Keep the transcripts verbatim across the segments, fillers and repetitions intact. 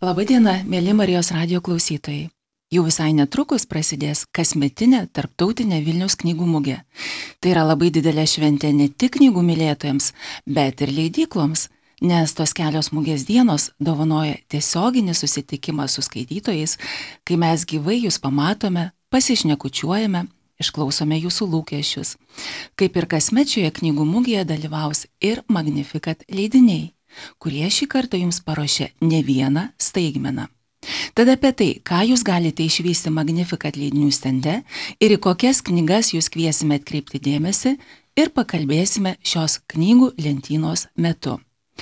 Labadiena, mėly Marijos radijo klausytojai. Jau visai netrukus prasidės kasmetinė tarptautinė Vilniaus knygų mugė. Tai yra labai didelė šventė ne tik knygų mylėtojams, bet ir leidykloms, nes tos kelios mugės dienos dovanoja tiesioginį susitikimą su skaitytojais, kai mes gyvai jūs pamatome, pasišnekučiuojame, išklausome jūsų lūkesčius. Kaip ir kasmet šioje knygų mugėje dalyvaus ir Magnificat leidiniai, kurie šį kartą jums paruošė ne vieną staigmeną. Tad apie tai, ką jūs galite išvysti Magnificat leidinių stende ir į kokias knygas jūs kviesime atkreipti dėmesį ir pakalbėsime šios knygų lentynos metu.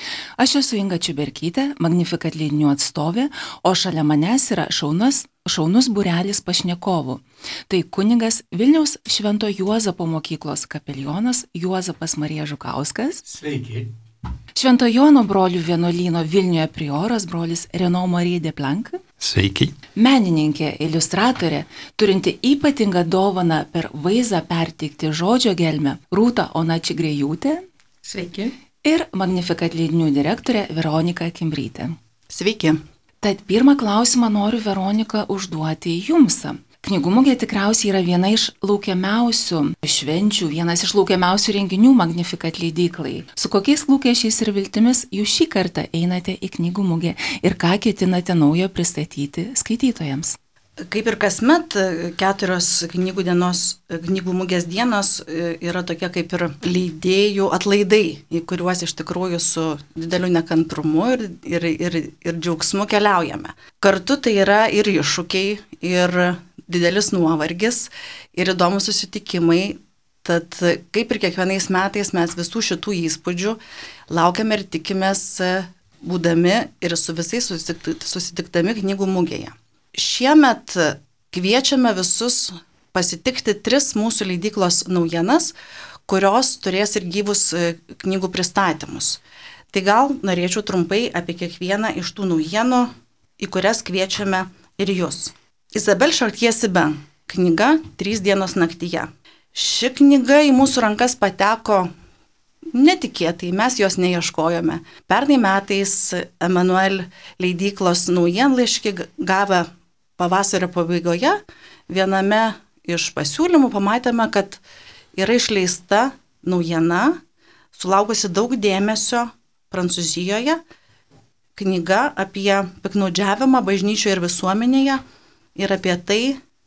Aš esu Inga Čiuberkytė, Magnificat leidinių atstovė, o šalia manęs yra šaunas, šaunus būrelis pašnekovų. Tai kunigas Vilniaus Švento Juozapo mokyklos kapelionas Juozapas Marija Žukauskas. Sveiki. Švento Jono brolių vienuolyno Vilniuje prioras brolis Reno Marija de Planck. Sveiki. Menininkė, iliustratorė, turinti ypatingą dovaną per vaizdą perteikti žodžio gelmę Rūta Ona Čigrejūtė. Sveiki. Ir Magnificat leidinių direktorė Veronika Kimbrytė. Sveiki. Tad pirmą klausimą noriu, Veronika, užduoti jums. Knygų mugė tikriausiai yra viena iš laukiamiausių švenčių, vienas iš laukiamiausių renginių Magnificat leidyklai. Su kokiais lūkesčiais ir viltimis jūs šį kartą einate į knygų mugę ir ką ketinate naujo pristatyti skaitytojams? Kaip ir kasmet, keturios knygų, dienos, knygų mugės dienos yra tokie kaip ir leidėjų atlaidai, į kuriuos iš tikrųjų su dideliu nekantrumu ir, ir, ir, ir džiaugsmu keliaujame. Kartu tai yra ir iššūkiai, ir didelis nuovargis, ir įdomus susitikimai. Tad kaip ir kiekvienais metais mes visų šitų įspūdžių laukiame ir tikimės būdami ir su visais susitikdami knygų mugėje. Šiemet kviečiame visus pasitikti tris mūsų leidyklos naujienas, kurios turės ir gyvus knygų pristatymus. Tai gal norėčiau trumpai apie kiekvieną iš tų naujienų, į kurias kviečiame ir jūs. Izabel Chartier-Sibin knyga Trys dienos naktyje. Ši knyga į mūsų rankas pateko netikėtai, mes jos neieškojome. Pernai metais Emanuel leidyklos naujienlaiškį gavę pavasario pabaigoje, viename iš pasiūlymų pamatėme, kad yra išleista naujiena, sulaukusi daug dėmesio Prancūzijoje, knyga apie piktnaudžiavimą bažnyčioje ir visuomenėje ir apie tai,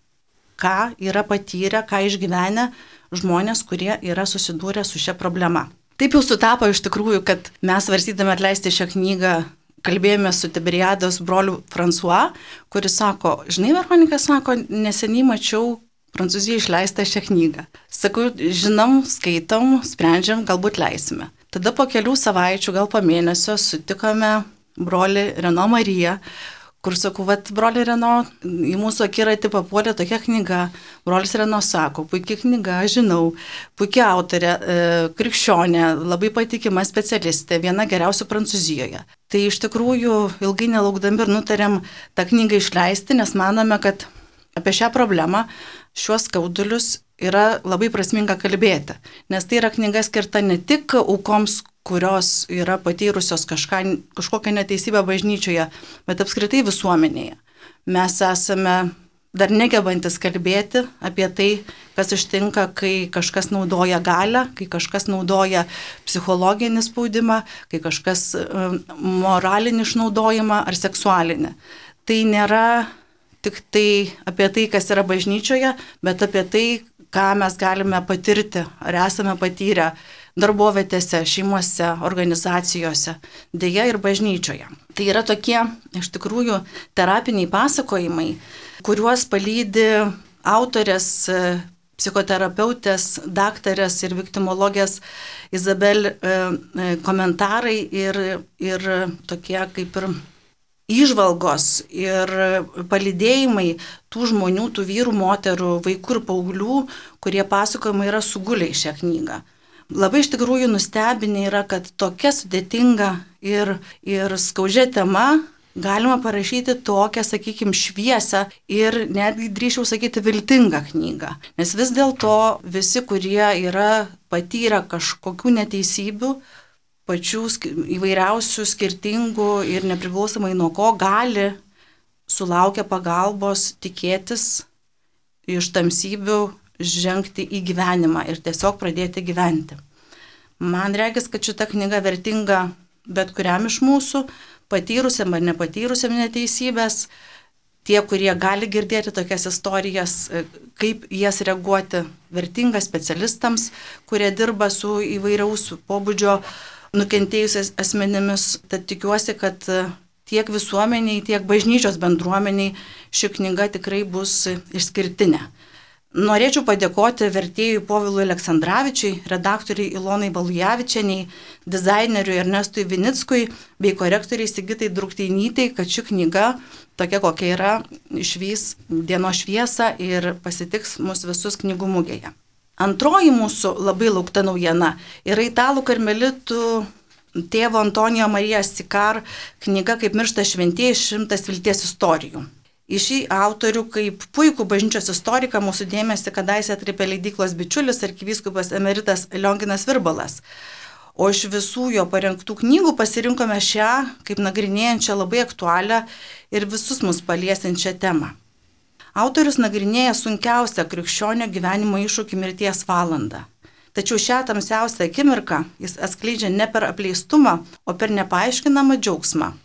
ką yra patyrę, ką išgyvenę žmonės, kurie yra susidūrę su šia problema. Taip jau sutapo iš tikrųjų, kad mes svarstydami atleisti šią knygą kalbėjome su Tiberiados broliu François, kuris sako, žinai, Veronika sako, neseniai mačiau Prancūzijoje išleistą šią knygą. Sakau, žinom, skaitom, sprendžiam, galbūt leisime. Tada po kelių savaičių, gal po mėnesio, sutikome brolį Reno Mariją, kur sakau, vat, broli Reno, į mūsų akiratį papuolė tokia knyga. Brolis Reno sako, puikia knyga, žinau, puikia autorė, e, krikščionė, labai patikima specialistė, viena geriausių Prancūzijoje. Tai iš tikrųjų ilgai nelaukdami ir nutarėm tą knygą išleisti, nes manome, kad apie šią problemą, šiuos skaudulius yra labai prasminga kalbėti. Nes tai yra knyga skirta ne tik aukoms, kurios yra patyrusios kažką, kažkokią neteisybę bažnyčioje, bet apskritai visuomenėje. Mes esame dar negebantis kalbėti apie tai, kas ištinka, kai kažkas naudoja galią, kai kažkas naudoja psichologinį spaudimą, kai kažkas moralinį išnaudojimą ar seksualinį. Tai nėra tik tai apie tai, kas yra bažnyčioje, bet apie tai, ką mes galime patirti ar esame patyrę darbovietėse, šeimose, organizacijose, deja ir bažnyčioje. Tai yra tokie, iš tikrųjų, terapiniai pasakojimai, kuriuos palydi autorės, psichoterapeutės, daktarės ir viktimologės Izabel komentarai ir, ir tokie kaip ir įžvalgos ir palydėjimai tų žmonių, tų vyrų, moterų, vaikų ir paauglių, kurie pasakojimai yra sugulę į šią knygą. Labai iš tikrųjų nustebinę yra, kad tokia sudėtinga ir, ir skaudžia tema galima parašyti tokią, sakykime, šviesą ir netgi drįsčiau sakyti viltingą knygą. Nes vis dėlto visi, kurie yra patyrę kažkokių neteisybių, pačių įvairiausių, skirtingų ir nepriklausomai nuo ko gali sulaukę pagalbos tikėtis iš tamsybių žengti į gyvenimą ir tiesiog pradėti gyventi. Man regis, kad šita knyga vertinga bet kuriam iš mūsų, patyrusiam ar nepatyrusiam neteisybės, tie, kurie gali girdėti tokias istorijas, kaip jas reaguoti, vertinga specialistams, kurie dirba su įvairiaus pobūdžio nukentėjusiais asmenimis. Tad tikiuosi, kad tiek visuomeniai, tiek bažnyčios bendruomeniai ši knyga tikrai bus išskirtinė. Norėčiau padėkoti vertėjui Povilui Aleksandravičiui, redaktoriai Ilonai Valujavičieniai, dizaineriui Ernestui Vinickui bei korektoriai Sigitai Drukteinytei, kad ši knyga, tokia kokia yra, išvys dienos šviesą ir pasitiks mus visus knygų mugėje. Antroji mūsų labai laukta naujiena yra italų karmelitų tėvo Antonijo Marijas Sikar knyga Kaip miršta šventieji šimtas vilties istorijų. Į šį autorių kaip puikų bažnyčios istoriką mūsų dėmesį kadaise atkreipė leidyklos bičiulis arkivyskupas emeritas Lionginas Virbalas. O iš visų jo parengtų knygų pasirinkome šią kaip nagrinėjančią labai aktualią ir visus mus paliesinčią temą. Autorius nagrinėja sunkiausią krikščionio gyvenimo iššūkį mirties valandą. Tačiau šią tamsiausią akimirką jis atskleidžia ne per apleistumą, o per nepaaiškinamą džiaugsmą.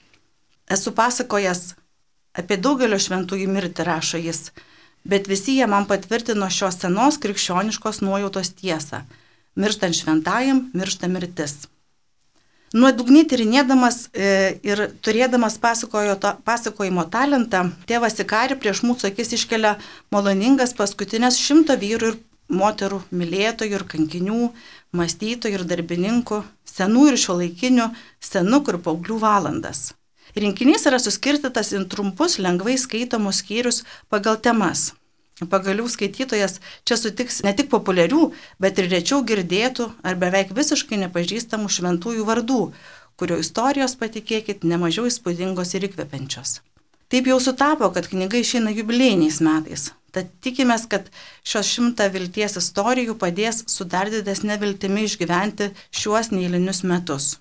Esu pasakojęs apie daugelio šventųjų mirtį, rašo jis, bet visi jie man patvirtino šios senos krikščioniškos nuojautos tiesą. Mirštant šventajam, miršta mirtis. Nuodugniai tyrinėdamas e, ir turėdamas pasakojimo talentą, tėvas Sikari prieš mūsų akis iškelia maloningas paskutinės šimto vyrų ir moterų, mylėtojų ir kankinių, mąstytojų ir darbininkų, senų ir šiuolaikinių, senukų ir paauglių valandas. Rinkinys yra suskirstytas į trumpus, lengvai skaitomus skyrius pagal temas. Pagaliau skaitytojas čia sutiks ne tik populiarių, bet ir rečiau girdėtų ar beveik visiškai nepažįstamų šventųjų vardų, kurio istorijos, patikėkit, nemažiau įspūdingos ir įkvepiančios. Taip jau sutapo, kad knyga išeina jubiliejiniais metais. Tad tikimės, kad šios šimtą vilties istorijų padės su dar didesne viltimi išgyventi šiuos neeilinius metus.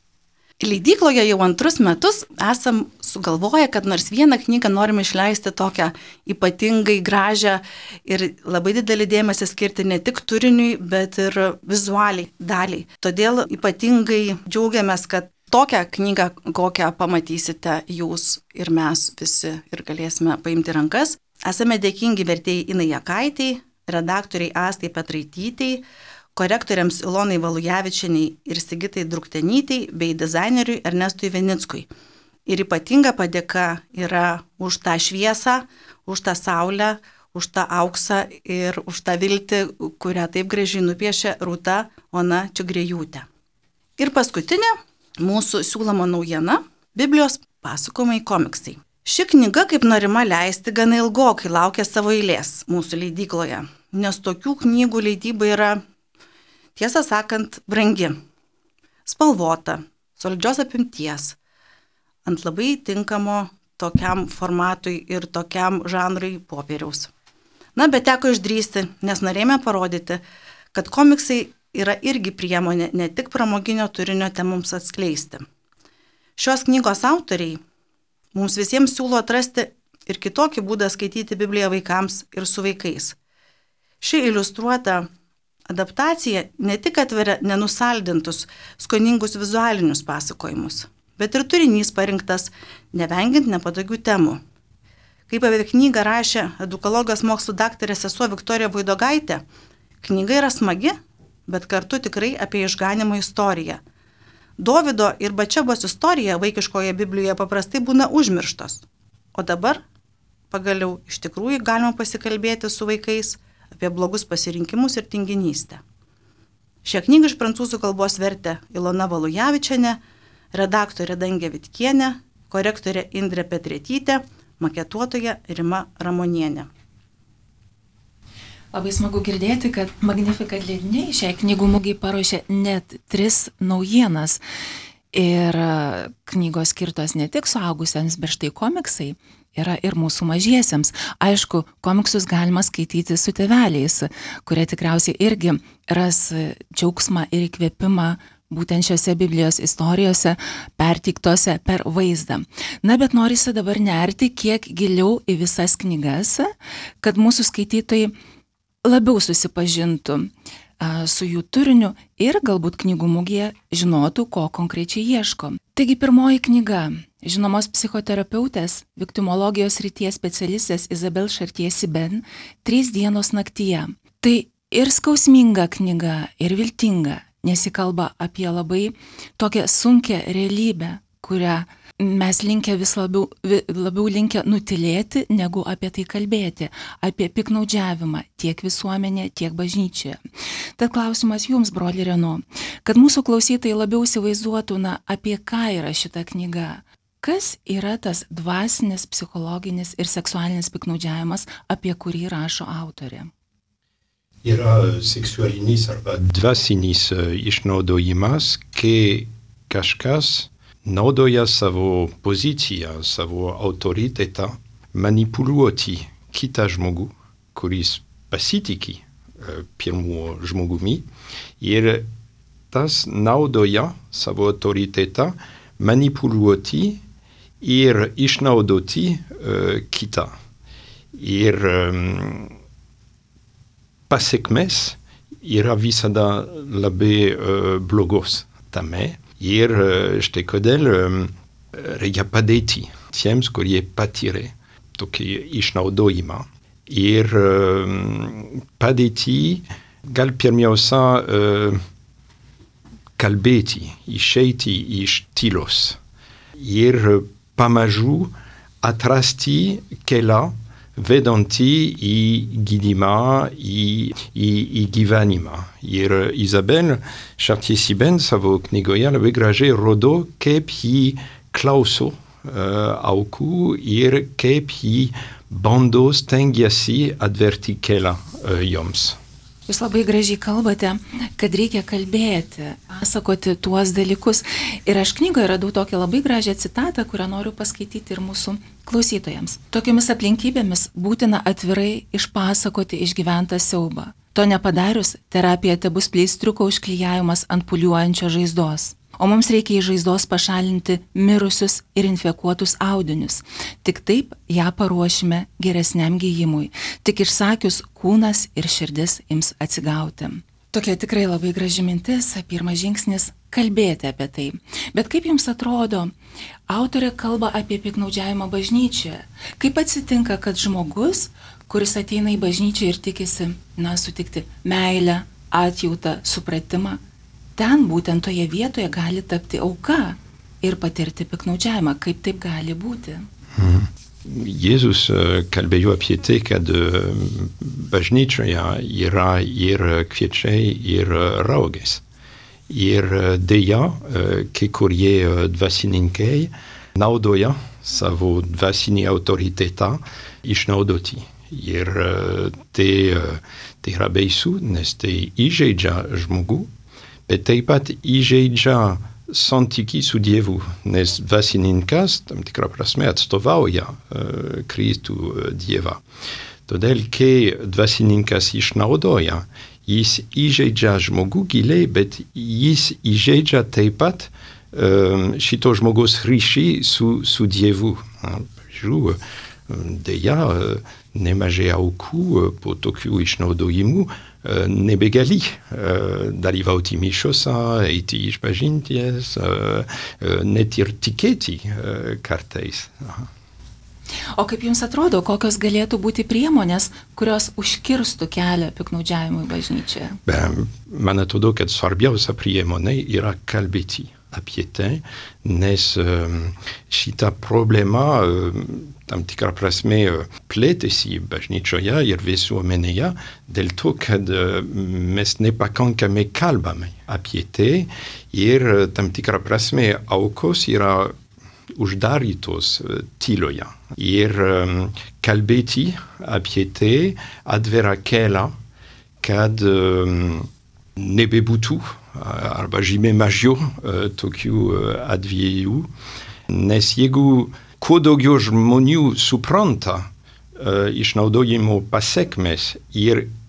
Leidykloje jau antrus metus esam sugalvoję, kad nors vieną knygą norime išleisti tokią ypatingai gražią ir labai didelį dėmesį skirti ne tik turiniui, bet ir vizualiai daliai. Todėl ypatingai džiaugiamės, kad tokią knygą, kokią pamatysite jūs ir mes visi ir galėsime paimti rankas. Esame dėkingi vertėjai Inai Jakaitei, redaktoriai Astai Petraitytei, korektoriams Ilonai Valujavičieniai ir Sigitai Drukteinytei bei dizaineriui Ernestui Vinickui. Ir ypatinga padėka yra už tą šviesą, už tą saulę, už tą auksą ir už tą viltį, kurią taip gražiai nupiešė Rūta Ona Čiugrėjūtė. Ir paskutinė mūsų siūloma naujiena – Biblijos pasakojimai komiksai. Ši knyga, kaip norima leisti, gana ilgokai laukia savo eilės mūsų leidykloje, nes tokių knygų leidyba yra, tiesą sakant, brangi, spalvota, solidžios apimties, ant labai tinkamo tokiam formatui ir tokiam žanrui popieriaus. Na, bet teko išdrįsti, nes norėjome parodyti, kad komiksai yra irgi priemonė ne tik pramoginio turinio temoms atskleisti. Šios knygos autoriai mums visiems siūlo atrasti ir kitokį būdą skaityti Bibliją vaikams ir su vaikais. Ši iliustruota adaptacija ne tik atveria nenusaldintus, skoningus vizualinius pasakojimus, bet ir turinys parinktas nevengiant nepatogių temų. Kaip apie knygą rašė edukologas mokslų daktarė sesuo Viktorija Voidogaitė, knyga yra smagi, bet kartu tikrai apie išganimo istoriją. Dovydo ir Bačebos istorija vaikiškoje Biblijoje paprastai būna užmirštos, o dabar pagaliau iš tikrųjų galima pasikalbėti su vaikais apie blogus pasirinkimus ir tinginystę. Šią knygą iš prancūzų kalbos vertė Ilona Valujavičienė, redaktorė Dangė Vitkienė, korektorė Indrė Petraitytė, maketuotoja Rima Ramonienė. Labai smagu girdėti, kad Magnificat leidiniai šiai knygų mugei paruošė net tris naujienas. Ir knygos skirtos ne tik suaugusiems, bet štai komiksai yra ir mūsų mažiesiems. Aišku, komiksus galima skaityti su tėveliais, kurie tikriausiai irgi ras džiaugsmą ir įkvėpimą būtent šiose Biblijos istorijose perteiktose per vaizdą. Na, bet norisi dabar nerti kiek giliau į visas knygas, kad mūsų skaitytojai labiau susipažintų su jų turiniu ir galbūt knygų mugėje žinotų, ko konkrečiai ieško. Taigi pirmoji knyga žinomos psichoterapeutės, viktimologijos srities specialistės Izabel Chartier-Sibin Trys dienos naktyje. Tai ir skausminga knyga, ir viltinga, nes ji kalba apie labai tokią sunkią realybę, kurią mes linkę vis labiau, labiau linkę nutilėti, negu apie tai kalbėti, apie piktnaudžiavimą tiek visuomenė, tiek bažnyčioje. Tad klausimas jums, broli Reno, kad mūsų klausytojai labiau įsivaizduotų, na, apie ką yra šita knyga. Kas yra tas dvasinis, psichologinis ir seksualinis piktnaudžiavimas, apie kurį rašo autorė? Yra seksualinis arba dvasinis išnaudojimas, kai kažkas naudoja savo poziciją, savo autoritetą manipuliuoti kitą žmogų, kuris pasitiki pirmu žmogumi, ir tas naudoja savo autoritetą manipuliuoti ir išnaudoti uh, kitą. Ir um, pasekmės yra visada labai uh, blogos tame. Ir štai kodėl reikia padėti tiems, kurie patyrė tokį išnaudojimą. Ir padėti gal pirmiausia kalbėti, išeiti iš tylos. Ir pamažu atrasti kelią vedantį į gydymą, į, į, į gyvenimą. Ir Izabel Chartier-Sibin savo knygoje labai gražiai rodo, kaip ji klauso uh, aukų ir kaip ji bando stengiasi atverti kelią uh, joms. Jūs labai gražiai kalbate, kad reikia kalbėti, pasakoti tuos dalykus. Ir aš knygoje radau tokią labai gražią citatą, kurią noriu paskaityti ir mūsų klausytojams. Tokiomis aplinkybėmis būtina atvirai išpasakoti išgyventą siaubą. To nepadarius, terapija tebus pleistriuko užklijavimas ant pūliuojančio žaizdos. O mums reikia iš žaizdos pašalinti mirusius ir infekuotus audinius. Tik taip ją paruošime geresniam gijimui. Tik išsakius, kūnas ir širdis ims atsigauti. Tokia tikrai labai graži mintis, pirmas žingsnis – kalbėti apie tai. Bet kaip jums atrodo, autorė kalba apie piktnaudžiavimą bažnyčioje? Kaip atsitinka, kad žmogus, kuris ateina į bažnyčią ir tikisi, na, sutikti meilę, atjautą, supratimą, ten būtent toje vietoje gali tapti auka ir patirti piktnaudžiavimą. Kaip taip gali būti? Mhm. Jėzus kalbėjo apie tai, kad bažnyčioje yra ir kviečiai, ir raugės. Ir dėja, kai kurie dvasininkai naudoja savo dvasinį autoritetą išnaudoti. Ir tai, tai yra baisu, nes tai įžeidžia žmogų, bet taip pat įžeidžia santykį su Dievu, nes dvasininkas tam tikrą prasme atstovauja uh, Kristų uh, Dievą. Todėl, kai dvasininkas išnaudoja, jis įžeidžia žmogų giliai, bet jis įžeidžia taip pat um, šito žmogaus ryšį su, su Dievu. Pavyzdžiui, dėja, nemažai aukų po tokių išnaudojimų nebegali uh, dalyvauti mišiose, eiti išpažinties, uh, uh, net ir tikėti uh, kartais. Aha. O kaip jums atrodo, kokios galėtų būti priemonės, kurios užkirstų kelią piktnaudžiavimui bažnyčioje? Be, man atrodo, kad svarbiausia priemonė yra kalbėti apie tai, nes um, šita problema um, tam tikrą prasme plėtėsi bažnyčioje ir visuomenėje dėl to, kad mes nepakankamai kalbame apie tai ir tam tikrą prasme aukos yra uždarytos tyloje. Ir um, kalbėti apie tai atvera kelią, kad um, nebebūtų arba žymiai mažiau uh, tokių uh, atvejų, nes jeigu kuo daugiau žmonių supranta uh, išnaudojimo pasekmes ir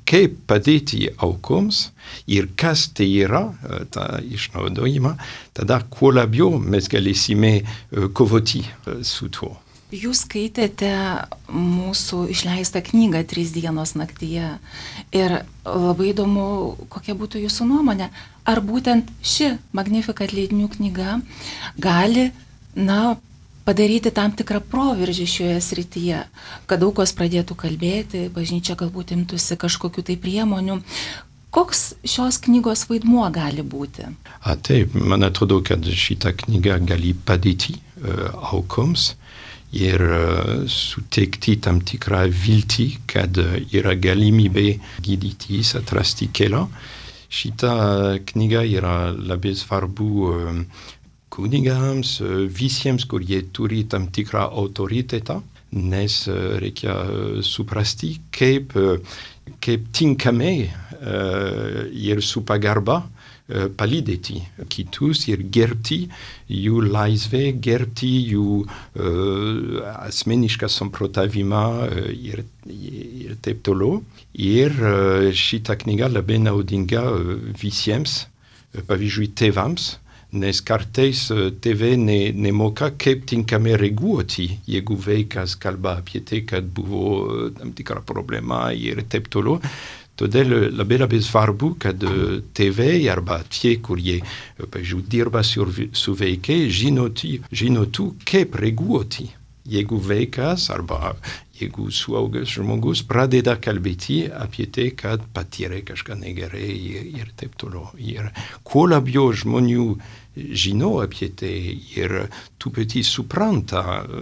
kaip padėti aukoms ir kas tai yra tą išnaudojimą, tada kuo labiau mes galėsime kovoti su tuo. Jūs skaitėte mūsų išleistą knygą Trys dienos naktyje ir labai įdomu, kokia būtų jūsų nuomonė. Ar būtent ši Magnificat leidinių knyga gali, na, padaryti tam tikrą proveržį šioje srityje, kad daug kas pradėtų kalbėti, bažnyčia galbūt imtųsi kažkokių tai priemonių. Koks šios knygos vaidmuo gali būti? A, taip, man atrodo, kad šita knyga gali padėti uh, aukoms ir uh, suteikti tam tikrą viltį, kad uh, yra galimybė gydytis, atrasti kelią. Šita knyga yra labai svarbu uh, kunigams, uh, visiems, kurie turi tam tikrą autoritetą, nes uh, reikia uh, suprasti, kaip, uh, kaip tinkamai uh, ir su pagarba palydėti kitus ir gerbti jų laisvę, gerbti jų uh, asmenišką samprotavimą uh, ir, ir taip toliau. Ir uh, šita knyga labai naudinga uh, visiems, uh, pavyzdžiui, tėvams, nes kartais uh, tėvai ne, nemoka kaip tinkamai reaguoti, jeigu vaikas kalba apie tai, kad buvo uh, tam tikra problema ir taip toliau. Todėl labai labai svarbu, kad tėvai arba tie, kurie, pavyzdžiui, dirba su, su vaikai, žinotų, žinotų, kaip reaguoti. Jeigu vaikas arba jeigu suaugęs žmogus pradeda kalbėti apie tai, kad patyrė kažką negerai ir, ir taip toliau. Ir kuo labiau žmonių žino apie tai ir truputį supranta,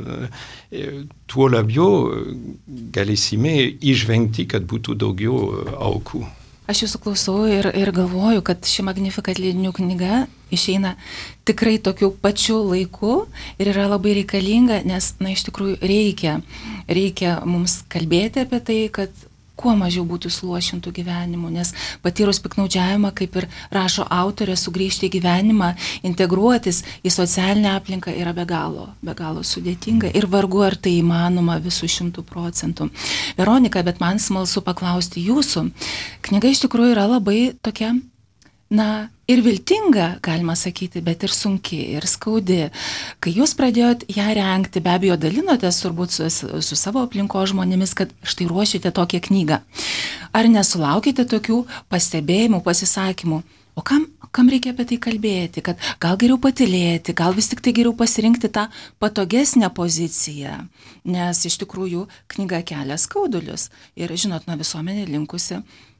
tuo labiau galėsime išvengti, kad būtų daugiau aukų. Aš jūsų klausau ir, ir galvoju, kad ši Magnificat leidinių knyga išeina tikrai tokiu pačiu laiku ir yra labai reikalinga, nes, na, iš tikrųjų reikia, reikia mums kalbėti apie tai, kad kuo mažiau būtų sluošintų gyvenimų, nes patyrus piknaudžiavimą, kaip ir rašo autorė, sugrįžti į gyvenimą, integruotis į socialinę aplinką yra be galo, be galo sudėtinga ir vargu ar tai įmanoma visų šimtų procentų. Veronika, bet man smalsu paklausti jūsų. Knyga iš tikrųjų yra labai tokia, na, ir viltinga, galima sakyti, bet ir sunki, ir skaudi. Kai jūs pradėjot ją rengti, be abejo, dalinotės turbūt su, su savo aplinkos žmonėmis, kad štai ruošite tokią knygą. Ar nesulaukite tokių pastebėjimų, pasisakymų? O kam, kam reikia apie tai kalbėti? Kad gal geriau patylėti, gal vis tik tai geriau pasirinkti tą patogesnę poziciją? Nes iš tikrųjų knyga kelia skaudulius. Ir, žinot, na, visuomenė linkusi,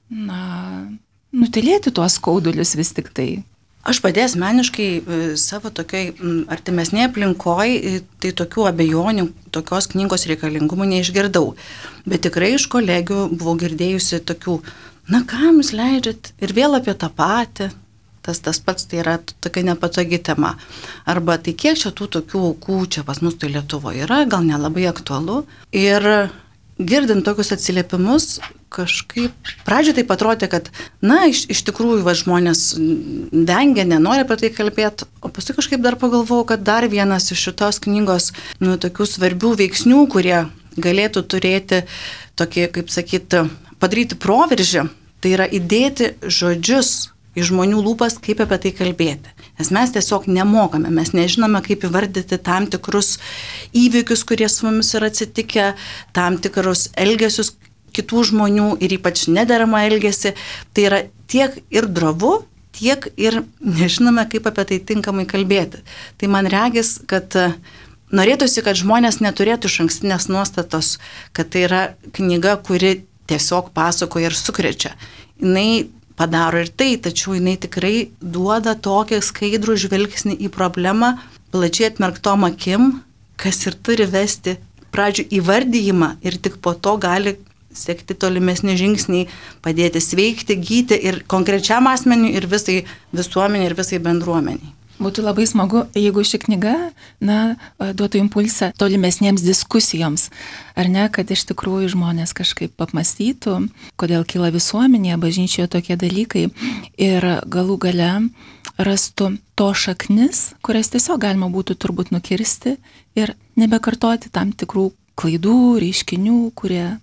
na, nutilėti tuos skaudulius vis tik tai. Aš pati asmeniškai savo tokiai artimesnėje aplinkoje, tai tokių abejonių, tokios knygos reikalingumų neišgirdau. Bet tikrai iš kolegių buvau girdėjusi tokių, na kam jūs leidžiat ir vėl apie tą patį, tas tas pats, tai yra tokia nepatogi tema. Arba tai kiek čia tų tokių aukų čia pas mus tai Lietuvoje yra, gal nelabai aktualu. Ir girdint tokius atsiliepimus, kažkaip pradžioje taip atrodė, kad, na, iš, iš tikrųjų va, žmonės vengia, nenori apie tai kalbėti, o paskui kažkaip dar pagalvojau, kad dar vienas iš šitos knygos, nu, tokių svarbių veiksnių, kurie galėtų turėti tokį, kaip sakyti, padaryti proveržį, tai yra įdėti žodžius į žmonių lūpas, kaip apie tai kalbėti. Nes mes tiesiog nemokame, mes nežinome, kaip įvardyti tam tikrus įvykius, kurie su mumis yra atsitikę, tam tikrus elgesius kitų žmonių ir ypač nederamą elgesį. Tai yra tiek ir drovu, tiek ir nežinome, kaip apie tai tinkamai kalbėti. Tai man regis, kad norėtųsi, kad žmonės neturėtų išankstinės nuostatos, kad tai yra knyga, kuri tiesiog pasakoja ir sukrečia. Jinai padaro ir tai, tačiau jinai tikrai duoda tokį skaidrų žvilgsnį į problemą, plačiai atmerktom akim, kas ir turi vesti pradžių įvardyjimą ir tik po to gali sekti tolimesni žingsniai, padėti sveikti, gydyti ir konkrečiam asmeniui, ir visai visuomeniai, ir visai bendruomeniai. Būtų labai smagu, jeigu ši knyga, na, duotų impulsą tolimesniems diskusijoms. Ar ne, kad iš tikrųjų žmonės kažkaip apmąstytų, kodėl kyla visuomenėje, bažnyčioje tokie dalykai ir galų gale rastų to šaknis, kurias tiesiog galima būtų turbūt nukirsti ir nebekartoti tam tikrų klaidų, reiškinių, kurie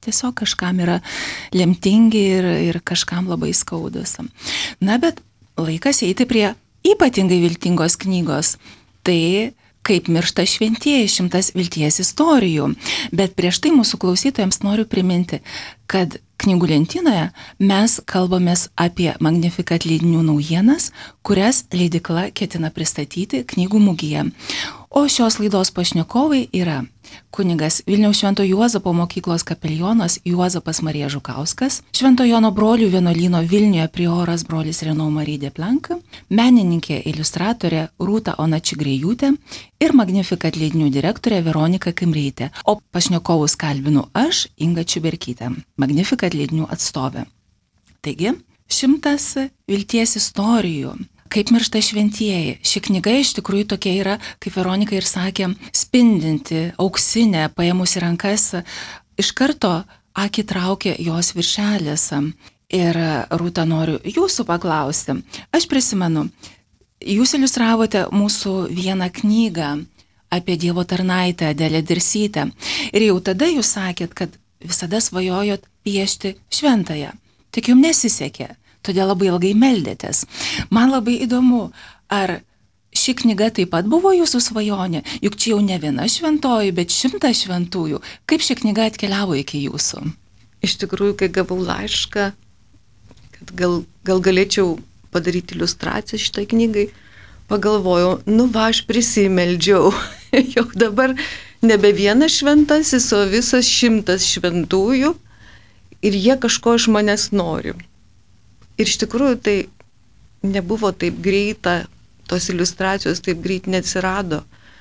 tiesiog kažkam yra lemtingi ir, ir kažkam labai skaudus. Na, bet laikas eiti prie ypatingai viltingos knygos. Tai kaip miršta šventieji, šimtas vilties istorijų. Bet prieš tai mūsų klausytojams noriu priminti, kad knygų lentynoje mes kalbamės apie Magnificat leidinių naujienas, kurias leidykla ketina pristatyti knygų mugėje. O šios laidos pašnekovai yra kunigas Vilniaus Švento Juozapo mokyklos kapelionas Juozapas Marija Žukauskas, Švento Jono brolių vienuolyno Vilniuje prioras brolis Renau Marija Deplanka, menininkė iliustratorė Rūta Ona Čigrėjūtė ir Magnificat leidinių direktorė Veronika Kimrytė. O pašnekovus kalbinu aš, Inga Čiuberkytė, Magnificat leidinių atstovė. Taigi, šimtas vilties istorijų. Kaip miršta šventieji. Ši knyga iš tikrųjų tokia yra, kaip Veronika ir sakė, spindinti, auksinė, paėmus į rankas, iš karto akį traukia jos viršelis. Ir Rūta, noriu jūsų paklausti. Aš prisimenu, jūs iliustravote mūsų vieną knygą apie Dievo tarnaitę Adelę Dirsytę. Ir jau tada jūs sakėt, kad visada svajojot piešti šventąją. Tik jums nesisekė. Todėl labai ilgai meldėtės. Man labai įdomu, ar ši knyga taip pat buvo jūsų svajonė, juk čia jau ne viena šventoji, bet šimtas šventųjų. Kaip ši knyga atkeliavo iki jūsų? Iš tikrųjų, kai gavau laišką, kad gal, gal galėčiau padaryti iliustraciją šitai knygai, pagalvojau, nu va, aš prisimeldžiau. Jau dabar nebe vienas šventasis, o visas šimtas šventųjų ir jie kažko iš manęs nori. Ir iš tikrųjų tai nebuvo taip greita, tos iliustracijos taip greit neatsirado.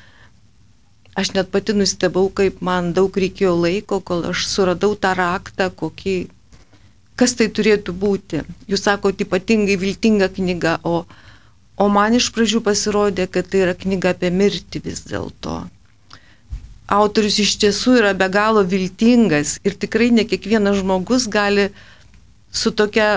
Aš net pati nustebau, kaip man daug reikėjo laiko, kol aš suradau tą raktą, kokį, kas tai turėtų būti. Jūs sakote, ypatingai viltinga knyga, o, o man iš pradžių pasirodė, kad tai yra knyga apie mirtį vis dėlto. Autorius iš tiesų yra be galo viltingas ir tikrai ne kiekvienas žmogus gali su tokia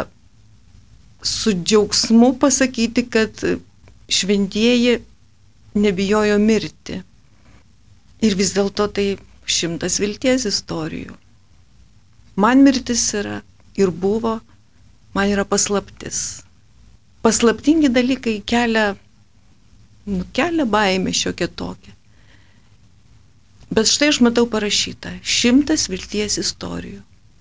su džiaugsmu pasakyti, kad šventieji nebijojo mirti. Ir vis dėlto tai šimtas vilties istorijų. Man mirtis yra ir buvo, man yra paslaptis. Paslaptingi dalykai kelia, nu, kelia baimę šiokią tokią. Bet štai aš matau parašyta, šimtas vilties istorijų.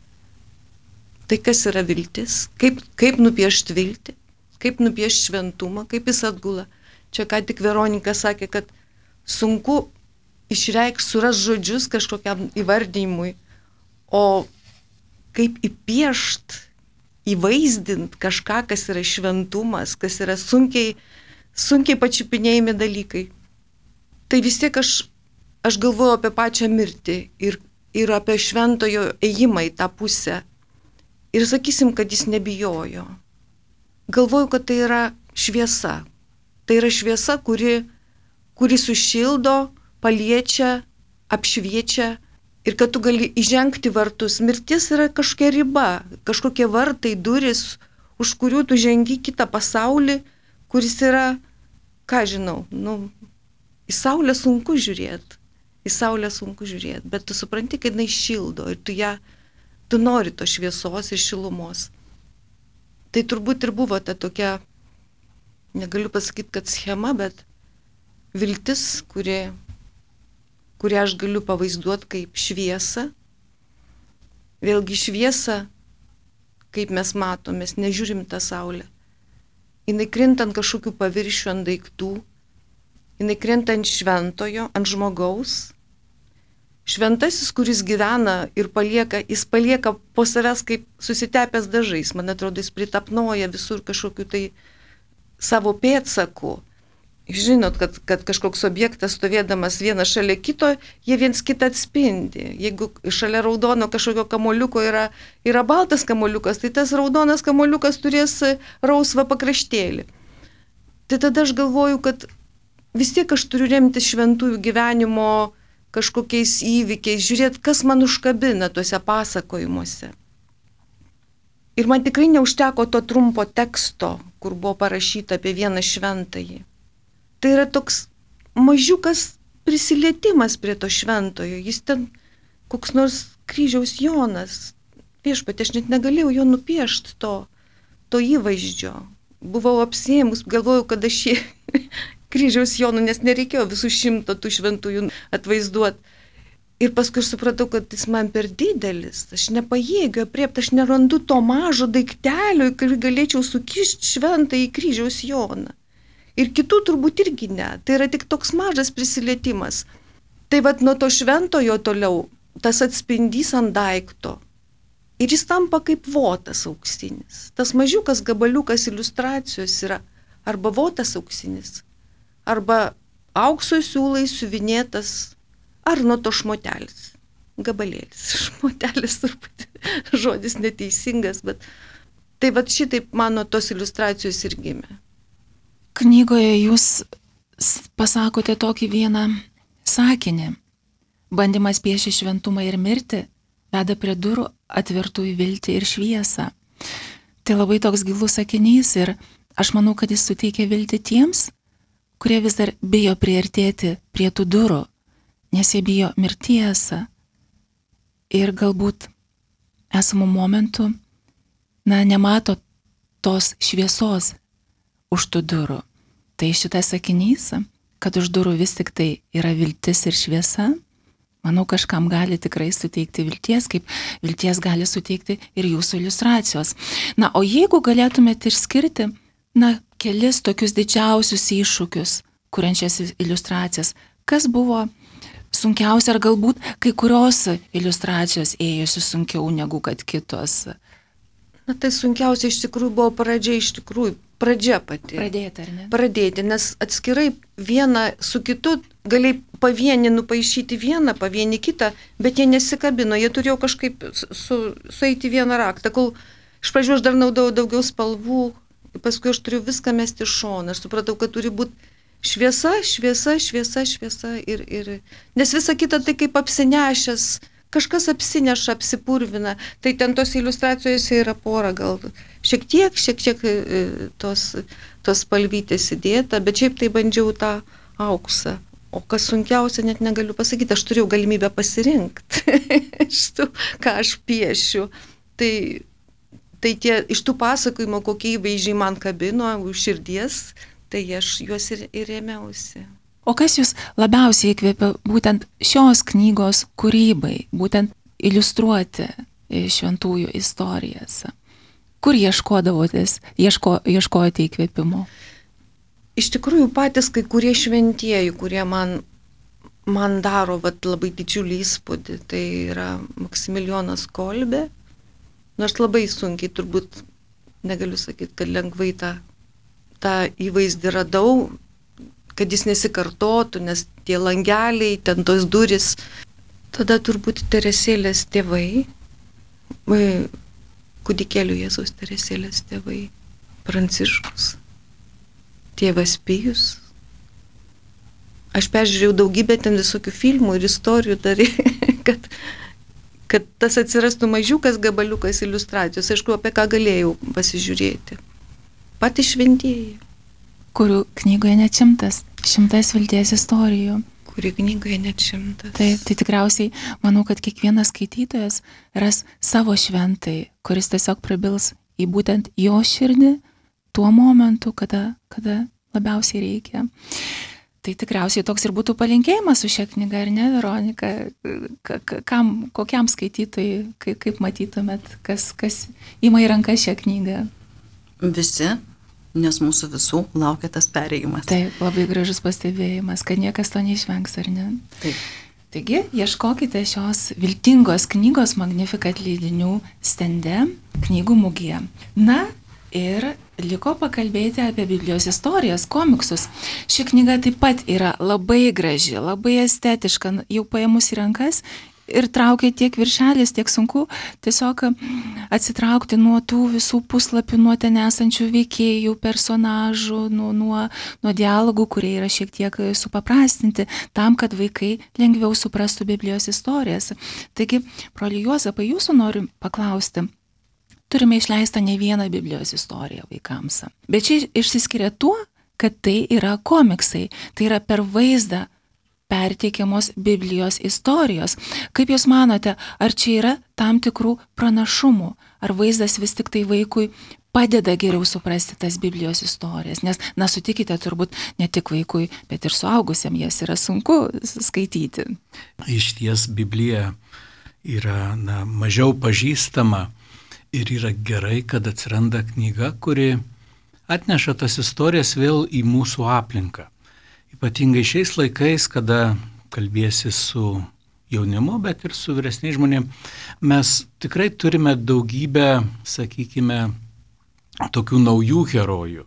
Tai kas yra viltis, kaip, kaip nupiešti viltį, kaip nupiešti šventumą, kaip jis atgula. Čia ką tik Veronika sakė, kad sunku išreikšti, suras žodžius kažkokiam įvardymui, o kaip įpiešti, įvaizdinti kažką, kas yra šventumas, kas yra sunkiai, sunkiai pačiupinėjami dalykai. Tai vis tiek aš, aš galvoju apie pačią mirtį ir, ir apie šventojo ėjimą į tą pusę. Ir sakysim, kad jis nebijojo. Galvoju, kad tai yra šviesa. Tai yra šviesa, kuri, kuri sušildo, paliečia, apšviečia ir kad tu gali įžengti vartus. Mirtis yra kažkokia riba, kažkokie vartai, duris, už kurių tu žengi kitą pasaulį, kuris yra, ką žinau, nu, į saulę sunku žiūrėti. Į saulę sunku žiūrėti, bet tu supranti, kad jinai šildo ir tu ją tu nori to šviesos ir šilumos. Tai turbūt ir buvo ta tokia, negaliu pasakyti, kad schema, bet viltis, kuri, kurią aš galiu pavaizduoti kaip šviesą. Vėlgi šviesa, kaip mes matom, mes nežiūrim tą saulę. Jinai krinta ant kažkokių paviršių, ant daiktų, jinai krinta ant šventojo, ant žmogaus. Šventasis, kuris gyvena ir palieka, jis palieka po savęs kaip susitepęs dažais. Man atrodo, jis pritapnoja visur kažkokiu tai savo pėdsakų. Žinot, kad, kad kažkoks objektas stovėdamas vienas šalia kito, jie viens kitą atspindi. Jeigu šalia raudono kažkokio kamoliuko yra, yra baltas kamoliukas, tai tas raudonas kamoliukas turės rausvą pakraštėlį. Tai tada aš galvoju, kad vis tiek aš turiu remtis šventųjų gyvenimo kažkokiais įvykiais, žiūrėti, kas man užkabina tuose pasakojimuose. Ir man tikrai neužteko to trumpo teksto, kur buvo parašyta apie vieną šventąjį. Tai yra toks mažiukas prisilietimas prie to šventojo. Jis ten koks nors kryžiaus Jonas. Viešpatie, aš net negalėjau jo nupiešti to, to įvaizdžio. Buvau apsėmus, galvojau, kad aš jį kryžiaus Jonu, nes nereikėjo visų šimto tų šventųjų atvaizduoti. Ir paskui aš supratau, kad jis man per didelis, aš nepajėgiu apriepti, aš nerandu to mažo daiktelio, kurį galėčiau sukišti šventą į kryžiaus Joną. Ir kitų turbūt irgi ne, tai yra tik toks mažas prisilietimas. Tai vat nuo to šventojo toliau, tas atspindys ant daikto. Ir jis tampa kaip votas auksinis. Tas mažiukas gabaliukas iliustracijos yra arba votas auksinis, arba aukso siūlai suvinėtas, ar nuo to šmotelis, gabalėlis. Šmotelis turbūt žodis neteisingas, bet tai vat šitaip mano tos iliustracijos ir gimė. Knygoje jūs pasakote tokį vieną sakinį. Bandymas piešti šventumą ir mirtį veda prie durų atvertų į viltį ir šviesą. Tai labai toks gilus sakinys ir aš manau, kad jis suteikia viltį tiems, kurie vis dar bijo priartėti prie tų durų, nes jie bijo mirties ir galbūt esamų momentų, na, nemato tos šviesos už tų durų. Tai šitas sakinys, kad už durų vis tik tai yra viltis ir šviesa, manau, kažkam gali tikrai suteikti vilties, kaip vilties gali suteikti ir jūsų iliustracijos. Na, o jeigu galėtumėte išskirti, na, kelis tokius didžiausius iššūkius, kuriančias iliustracijas, kas buvo sunkiausia, ar galbūt kai kurios iliustracijos ėjosi sunkiau negu kad kitos? Na tai sunkiausia iš tikrųjų buvo pradžia, iš tikrųjų, pradžia pati. Pradėti, ar ne? Pradėti, nes atskirai vieną su kitu galėjai pavienį nupaišyti vieną, pavienį kitą, bet jie nesikabino, jie turėjo kažkaip su, sueiti vieną raktą, kol iš pradžių aš dar naudojau daugiau spalvų, paskui aš turiu viską mesti iš šoną, aš supratau, kad turi būti šviesa, šviesa, šviesa, šviesa ir, ir... Nes visa kita tai kaip apsinešęs, kažkas apsineša, apsipurvina. Tai ten tos iliustracijose yra pora, gal šiek tiek, šiek tiek tos, tos spalvytės įdėta, bet šiaip tai bandžiau tą auksą. O kas sunkiausia, net negaliu pasakyti, aš turėjau galimybę pasirinkti iš tų, ką aš piešiu. Tai, tai tie, iš tų pasakojimo, kokie įvaizdžiai man kabino už širdies, tai aš juos ir, ir ėmiausi. O kas jūs labiausiai įkvėpė būtent šios knygos kūrybai, būtent iliustruoti šventųjų istorijas? Kur ieškodavotės, ieško, ieškojote įkvėpimo? Iš tikrųjų patys kai kurie šventieji, kurie man, man daro vat, labai didžiulį įspūdį, tai yra Maksimilijonas Kolbė. Nors labai sunkiai, turbūt negaliu sakyti, kad lengvai tą tą įvaizdį radau, kad jis nesikartotų, nes tie langeliai, ten tos durys. Tada turbūt Teresėlės tėvai, kūdikėlių Jėzaus Teresėlės tėvai, Pranciškus, tėvas Pijus. Aš peržiūrėjau daugybę ten visokių filmų ir istorijų dar, kad, kad tas atsirastų mažiukas gabaliukas iliustracijos, aišku, apie ką galėjau pasižiūrėti. Patys šventieji. Kurių knygoje net šimtas, šimtas vilties istorijų. Kurių knygoje net šimtas. Taip, tai tikriausiai manau, kad kiekvienas skaitytojas ras savo šventai, kuris tiesiog prabils į būtent jo širdį tuo momentu, kada, kada labiausiai reikia. Tai tikriausiai toks ir būtų palinkėjimas su šia knyga, ar ne, Veronika? Kam, kokiam skaitytojui, kaip, kaip matytumėt, kas, kas ima į ranką šią knygą? Visi, nes mūsų visų laukia tas perėjimas. Taip, labai gražus pastebėjimas, kad niekas to neišvengs, ar ne? Taip. Taigi, ieškokite šios viltingos knygos Magnificat leidinių stende, knygų mugėje. Na, ir liko pakalbėti apie Biblijos istorijas, komiksus. Ši knyga taip pat yra labai graži, labai estetiška, jau paėmus į rankas ir traukia tiek viršelis, tiek sunku tiesiog atsitraukti nuo tų visų puslapių, nuo ten esančių veikėjų, personažų, nuo, nuo, nuo dialogų, kurie yra šiek tiek supaprastinti, tam, kad vaikai lengviau suprastų Biblijos istorijas. Taigi, broli Juozapai, jūsų noriu paklausti. Turime išleistą ne vieną Biblijos istoriją vaikams. Bet čia išsiskiria tuo, kad tai yra komiksai. Tai yra per vaizdą perteikiamos Biblijos istorijos. Kaip Jūs manote, ar čia yra tam tikrų pranašumų, ar vaizdas vis tik tai vaikui padeda geriau suprasti tas Biblijos istorijas? Nes, na, sutikite, turbūt ne tik vaikui, bet ir suaugusiam jas yra sunku skaityti. Iš ties Biblija yra na, mažiau pažįstama ir yra gerai, kad atsiranda knyga, kuri atneša tas istorijas vėl į mūsų aplinką. Ypatingai šiais laikais, kada kalbėsi su jaunimu, bet ir su vyresniais žmonėmis, mes tikrai turime daugybę, sakykime, tokių naujų herojų.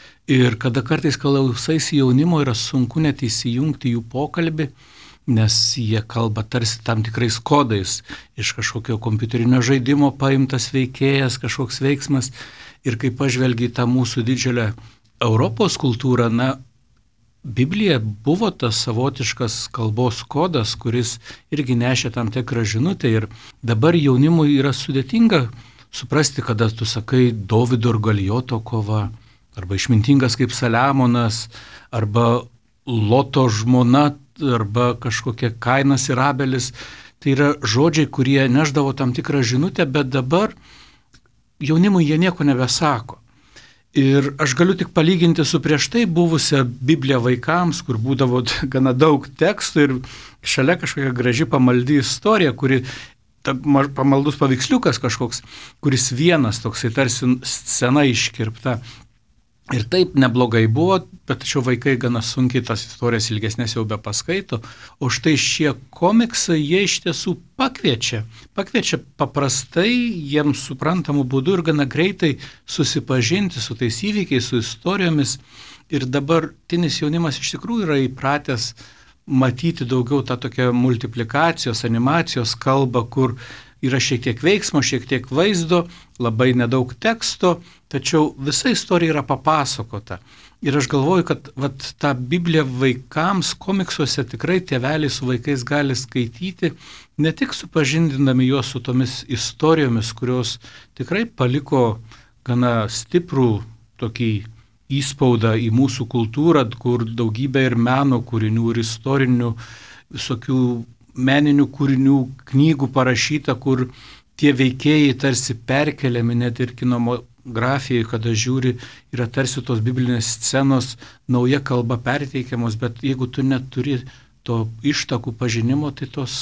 Ir kada kartais klausaisi jaunimo, yra sunku net įsijungti jų pokalbį, nes jie kalba tarsi tam tikrais kodais, iš kažkokio kompiuterinio žaidimo paimtas veikėjas, kažkoks veiksmas. Ir kai pažvelgi tą mūsų didžiulę Europos kultūrą, na, Biblija buvo tas savotiškas kalbos kodas, kuris irgi nešė tam tikrą žinutę. Ir dabar jaunimui yra sudėtinga suprasti, kada tu sakai Dovydo ir Galijoto kova, arba išmintingas kaip Saliamonas, arba Loto žmona, arba kažkokia Kainas ir Abelis. Tai yra žodžiai, kurie neždavo tam tikrą žinutę, bet dabar jaunimui jie nieko nebesako. Ir aš galiu tik palyginti su prieš tai buvusią Bibliją vaikams, kur būdavo gana daug tekstų ir šalia kažkokia graži pamaldi istorija, kuri pamaldus paveiksliukas kažkoks, kuris vienas toksai tarsi scena iškirpta. Ir taip neblogai buvo, bet tačiau vaikai gana sunkiai tas istorijas ilgesnės jau be paskaito, o štai šie komiksai jie iš tiesų pakviečia, pakviečia paprastai jiems suprantamų būdų ir gana greitai susipažinti su tais įvykiais, su istorijomis. Ir dabartinis jaunimas iš tikrųjų yra įpratęs matyti daugiau tą tokią multiplikacijos, animacijos kalbą, kur yra šiek tiek veiksmo, šiek tiek vaizdo, labai nedaug teksto, tačiau visa istorija yra papasakota. Ir aš galvoju, kad vat, tą Bibliją vaikams komiksuose tikrai tėveliai su vaikais gali skaityti, ne tik supažindindami juos su tomis istorijomis, kurios tikrai paliko gana stiprų tokį įspaudą į mūsų kultūrą, kur daugybė ir meno kūrinių, ir istorinių visokių meninių kūrinių, knygų parašyta, kur tie veikėjai tarsi perkeliami, net ir kinografijai, kada žiūri, yra tarsi tos biblinės scenos nauja kalba perteikiamos, bet jeigu tu neturi to ištakų pažinimo, tai tos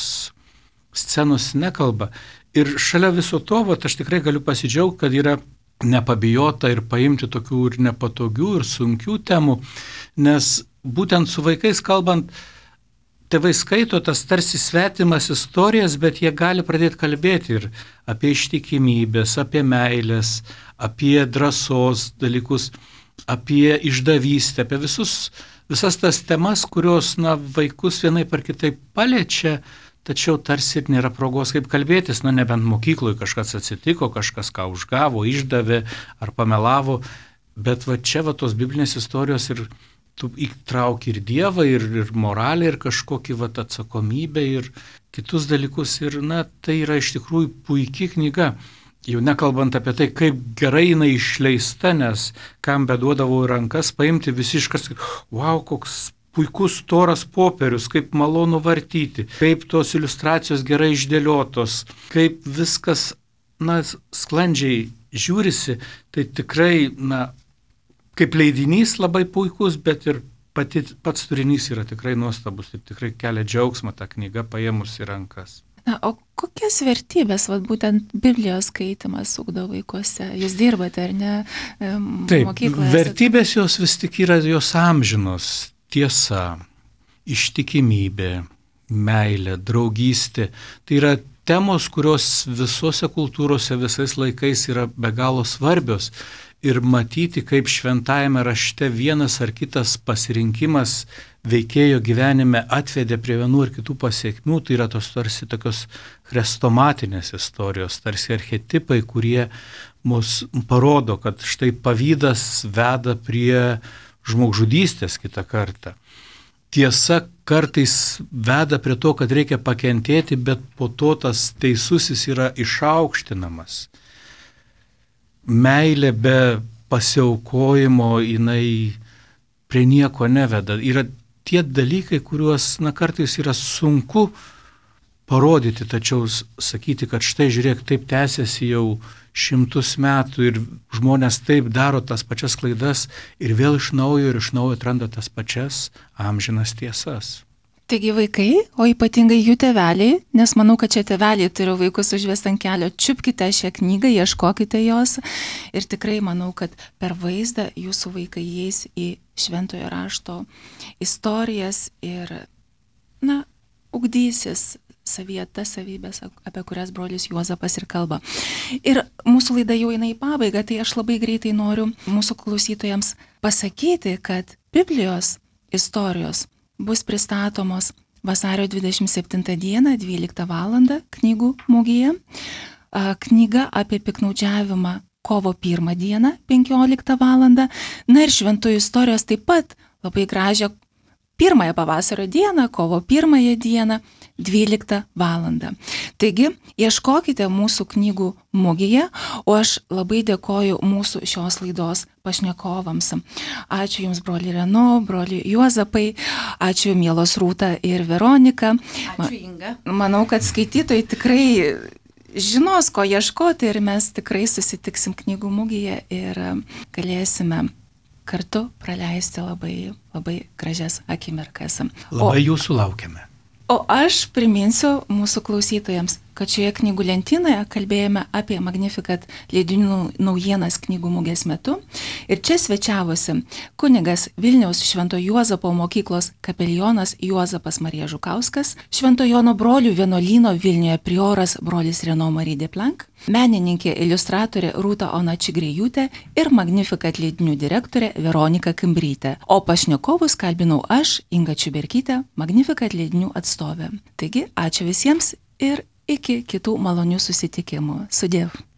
scenos nekalba. Ir šalia viso to, vat, aš tikrai galiu pasidžiaugti, kad yra nepabijota ir paimti tokių ir nepatogių, ir sunkių temų, nes būtent su vaikais kalbant, tėvai skaito tas tarsi svetimas istorijas, bet jie gali pradėti kalbėti ir apie ištikimybės, apie meilės, apie drąsos dalykus, apie išdavystę, apie visus, visas tas temas, kurios na, vaikus vienaip ar kitaip paliečia, tačiau tarsi ir nėra progos kaip kalbėtis, na nebent mokykloje kažkas atsitiko, kažkas ką užgavo, išdavė ar pamelavo, bet va čia va tos biblinės istorijos ir tu įtrauki ir Dievą, ir, ir moralę, ir kažkokį vat, atsakomybę, ir kitus dalykus. Ir na, tai yra iš tikrųjų puikia knyga. Jau nekalbant apie tai, kaip gerai jinai išleista, nes kam beduodavo į rankas paimti, visi iškart, wow, koks puikus storas popierius, kaip malonu vartyti, kaip tos iliustracijos gerai išdėliotos, kaip viskas na, sklandžiai žiūrisi, tai tikrai na, kaip leidinys labai puikus, bet ir pati, pats turinys yra tikrai nuostabus ir tikrai kelia džiaugsmą tą knygą paėmus į rankas. Na, o kokias vertybės, vat, būtent Biblijos skaitimas ugdo vaikuose? Jūs dirbate, ar ne, Taip, mokykloje? Vertybės jos vis tik yra jos amžinos. Tiesa, ištikimybė, meilė, draugystė. Tai yra temos, kurios visose kultūrose visais laikais yra be galo svarbios. Ir matyti, kaip šventajame rašte vienas ar kitas pasirinkimas veikėjo gyvenime atvedė prie vienų ar kitų pasiekmių, tai yra tos tarsi tokios chrestomatinės istorijos, tarsi archetipai, kurie mus parodo, kad štai pavydas veda prie žmogžudystės kitą kartą. Tiesa kartais veda prie to, kad reikia pakentėti, bet po to tas teisusis yra išaukštinamas. Meilė be pasiaukojimo jinai prie nieko neveda. Yra tie dalykai, kuriuos, na, kartais yra sunku parodyti, tačiau sakyti, kad štai žiūrėk, taip tęsiasi jau šimtus metų ir žmonės taip daro tas pačias klaidas ir vėl iš naujo ir iš naujo atranda tas pačias amžinas tiesas. Taigi vaikai, o ypatingai jų tėveliai, nes manau, kad čia tėveliai turi vaikus užvesti ant kelio, čiupkite šią knygą, ieškokite jos ir tikrai manau, kad per vaizdą jūsų vaikai įeis į šventojo rašto istorijas ir, na, ugdysis savyje tas savybės, apie kurias brolis Juozapas ir kalba. Ir mūsų laida jau eina į pabaigą, tai aš labai greitai noriu mūsų klausytojams pasakyti, kad Biblijos istorijos bus pristatomos vasario dvidešimt septintą dieną, dvyliktą valandą knygų mugėje. Knyga apie piknaudžiavimą kovo pirmą dieną, penkioliktą valandą. Na ir šventųjų istorijos taip pat labai gražią pirmąją pavasario dieną, kovo pirmąją dieną, dvyliktą valandą. Taigi, ieškokite mūsų knygų mugėje, o aš labai dėkoju mūsų šios laidos pašnekovams. Ačiū Jums, broli Reno, broli Juozapai, ačiū mielos Rūta ir Veronika. Ačiū Inga. Manau, kad skaitytojai tikrai žinos, ko ieškoti ir mes tikrai susitiksim knygų mugėje ir galėsime kartu praleisti labai, labai gražias akimirkas. Labai o, jūsų laukiame. O aš priminsiu mūsų klausytojams, kad šioje knygų lentynoje kalbėjome apie Magnificat leidinių naujienas knygų mugės metu ir čia svečiavosi kunigas Vilniaus Švento Juozapo mokyklos kapelionas Juozapas Marija Žukauskas, Švento Jono brolių vienuolyno Vilniuje prioras brolis Reno Marie de Planck, menininkė iliustratorė Rūta Ona Čigrėjūtė ir Magnificat leidinių direktorė Veronika Kimbrytė. O pašnekovus kalbinau aš, Inga Čiuberkytė, Magnificat leidinių atstovė. Taigi, ačiū visiems ir iki kitų malonių susitikimų. Sudiev.